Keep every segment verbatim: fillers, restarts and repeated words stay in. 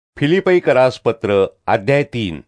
फिलिप्पीकरास पत्र अध्याय तीन.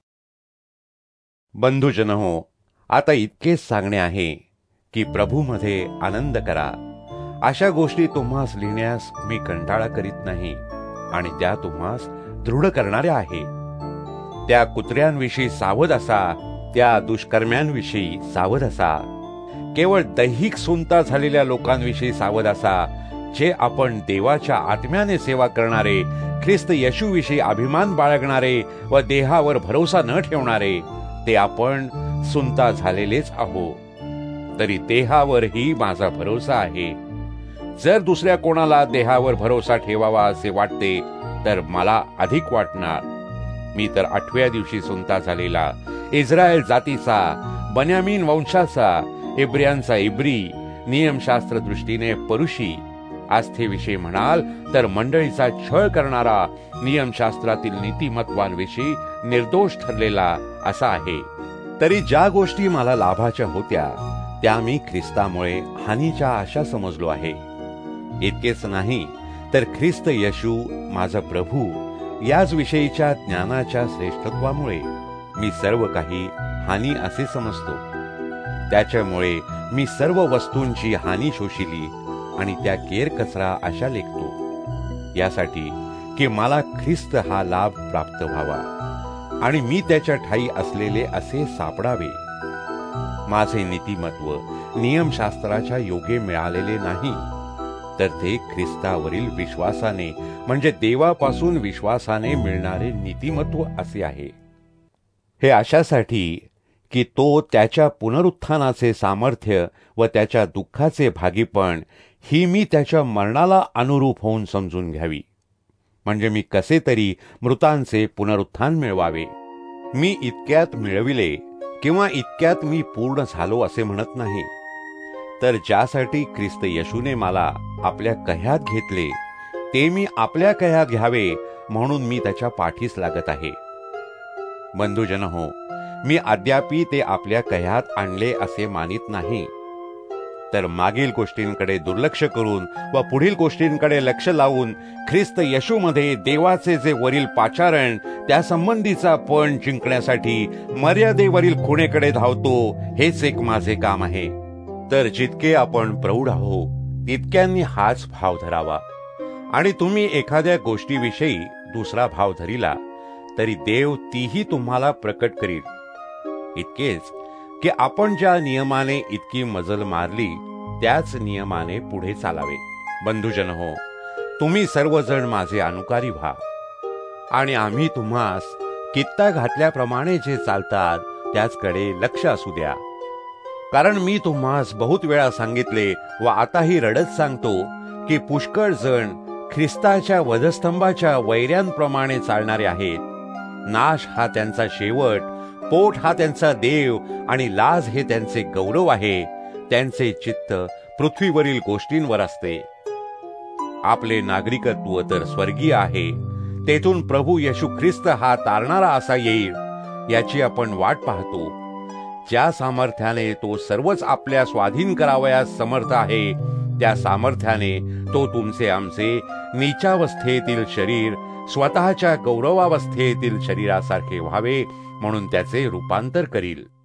बंधुजन हो, आता इतकेच सांगणे आहे की प्रभूमध्ये आनंद करा. अशा गोष्टी तुम्हास लिहिण्यास मी कंटाळा करीत नाही आणि त्या तुम्हास दृढ करणाऱ्या आहे. त्या कुत्र्यांविषयी सावध असा, त्या दुष्कर्म्यांविषयी सावध असा, केवळ दैहिक सुंता झालेल्या लोकांविषयी सावध असा, जे आपण देवाच्या आत्म्याने सेवा करणारे, ख्रिस्त येशूविषयी अभिमान बाळगणारे व देहावर भरोसा न ठेवणारे, ते आपण सुंता झालेलेच आहो. तरी देहावरही माझा भरोसा आहे. जर दुसऱ्या कोणाला देहावर भरोसा ठेवावा असे वाटते तर मला अधिक वाटणार. मी तर आठव्या दिवशी सुंता झालेला, इस्रायल जातीचा, बन्यामीन वंशाचा, इब्रियांचा इब्री, नियमशास्त्र दृष्टीने परुषी, आस्थेविषयी म्हणाल तर मंडळीचा छळ करणारा, नियमशास्त्रातील नीतिमत्वांविषयी निर्दोष ठरलेला असा आहे. तरी ज्या गोष्टी मला लाभाच्या होत्या त्या मी ख्रिस्तामुळे हानीच्या आशा समजलो आहे. इतकेच नाही तर ख्रिस्त येशू माझा प्रभू याच विषयीच्या ज्ञानाच्या श्रेष्ठत्वामुळे मी सर्व काही हानी असे समजतो. त्याच्यामुळे मी सर्व वस्तूंची हानी शोषिली आणि त्या केर कचरा अशा लेखतो, यासाठी की मला ख्रिस्त हा लाभ प्राप्त व्हावा आणि मी त्याच्या ठाई असलेले असे सापडावे. माझे नीतिमत्व नियमशास्त्राच्या योगे मिळालेले नाही, तर ते ख्रिस्तावरील विश्वासाने म्हणजे देवापासून विश्वासाने मिळणारे नीतिमत्व असे आहे. हे अशासाठी की तो त्याच्या पुनरुत्थानाचे सामर्थ्य व त्याच्या दुःखाचे भागीपण ही मी त्याच्या मरणाला अनुरूप होऊन समजून घ्यावी, म्हणजे मी कसे तरी मृतांचे पुनरुत्थान मिळवावे. मी इतक्यात मिळविले किंवा इतक्यात मी पूर्ण झालो असे म्हणत नाही, तर ज्यासाठी ख्रिस्त येशूने मला आपल्या कह्यात घेतले ते मी आपल्या कह्यात घ्यावे म्हणून मी त्याच्या पाठीस लागत आहे. बंधुजन हो, मी अद्यापी ते आपल्या कह्यात आणले असे मानित नाही, तर मागील गोष्टींकडे दुर्लक्ष करून व पुढील गोष्टींकडे लक्ष लावून ख्रिस्त येशूमध्ये देवाचे जे वरील पाचारण त्या संबंधीचा पण जिंकण्यासाठी मर्यादेवरील खुणेकडे धावतो, हेच एक माझे काम आहे. तर जितके आपण प्रौढ आहोत तितक्यांनी हाच भाव धरावा, आणि तुम्ही एखाद्या गोष्टीविषयी दुसरा भाव धरिला तरी देव तीही तुम्हाला प्रकट करील. इतकेच की आपण ज्या नियमाने इतकी मजल मारली त्याच नियमाने पुढे चालावे. बंधुजन हो, तुम्ही सर्वजण माझे अनुकारी व्हा, आणि आम्ही तुम्हास कित्ता घातल्याप्रमाणे जे चालतात त्याचकडे लक्ष असू द्या. कारण मी तुम्हास बहुत वेळा सांगितले व आताही रडत सांगतो की पुष्कळ जण ख्रिस्ताच्या वधस्तंभाच्या वैऱ्यांप्रमाणे चालणारे आहेत. नाश हा त्यांचा शेवट, पोट हा त्यांचा देव आणि लाज हे त्यांचे गौरव आहे. त्यांचे चित्त पृथ्वीवरील गोष्टींवर असते. आपले नागरिकत्व तर स्वर्गीय आहे, तेथून प्रभू येशू ख्रिस्त हा तारणारा असा येईल, याची आपण वाट पाहतो. ज्या सामर्थ्याने तो सर्वच आपल्या स्वाधीन करावयास समर्थ आहे, त्या सामर्थ्याने तो तुमचे आमचे नीचावस्थेतील शरीर स्वतःच्या गौरवावस्थेतील शरीरासारखे व्हावे म्हणून त्याचे रूपांतर करील.